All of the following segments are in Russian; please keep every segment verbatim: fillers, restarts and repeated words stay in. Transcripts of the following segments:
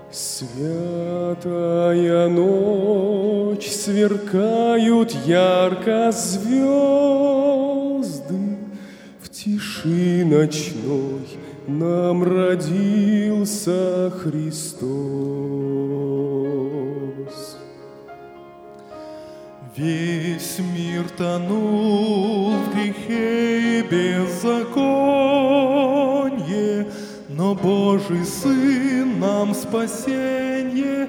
Святая ночь, сверкают ярко звезды, в тиши ночной нам родился Христос. Весь мир тонул в грехе и беззаконье, но Божий Сын нам спасенье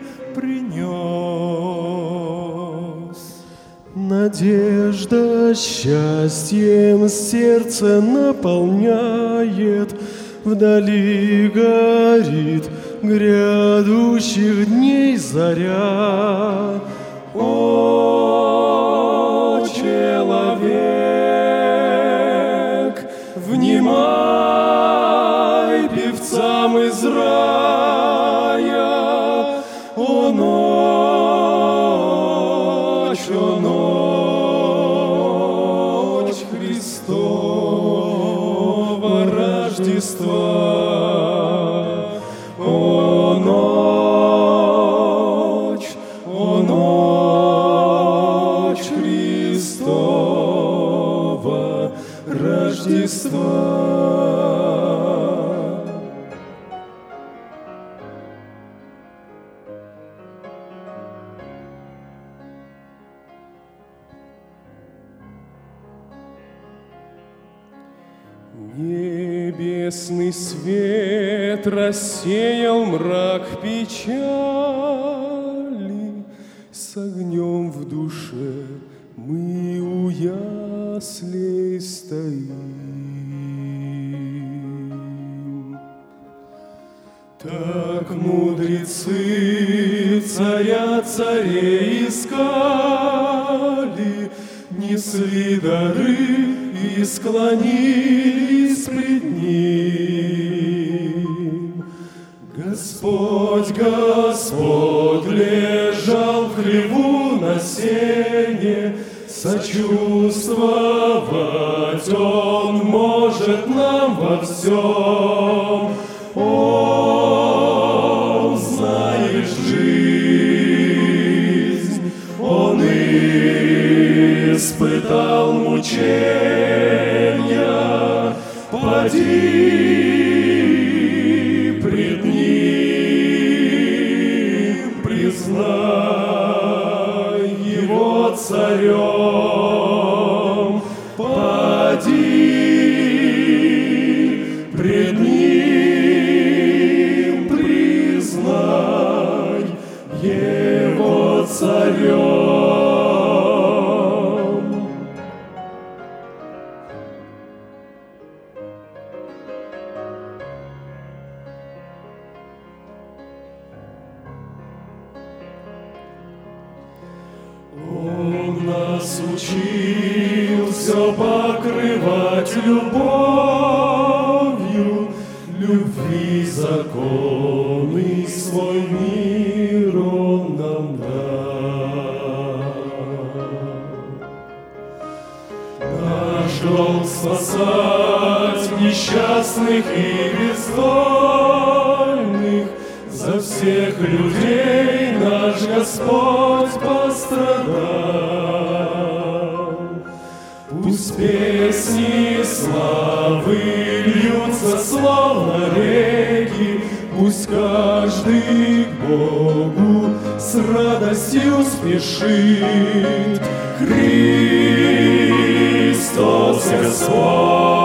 принес. Надежда счастьем сердце наполняет, вдали горит грядущих дней заря. О, человек, внимай певцам из рая. О, ночь, о, ночь Христова Рождества. О, ночь, о, ночь Христова Рождества. Небесный свет рассеял мрак печали, с огнем в душе мы у яслей стоим. Так мудрецы царя царей искали, несли дары и склонились пред ним. Господь, Господь лежал в хлеву на сене, сочувствовать Он может нам во всем. Он знает жизнь, Он испытал мучения, поди пред Ним, признай Его царем, поди пред Ним, признай Его царем. Он нас учил все покрывать любовью, любви законы свой мир Он нам дал. Наш долг спасать несчастных и бездольных, за всех людей наш Господь пострадал. Пусть песни славы льются, словно реки, пусть каждый к Богу с радостью спешит. 「Христос Господь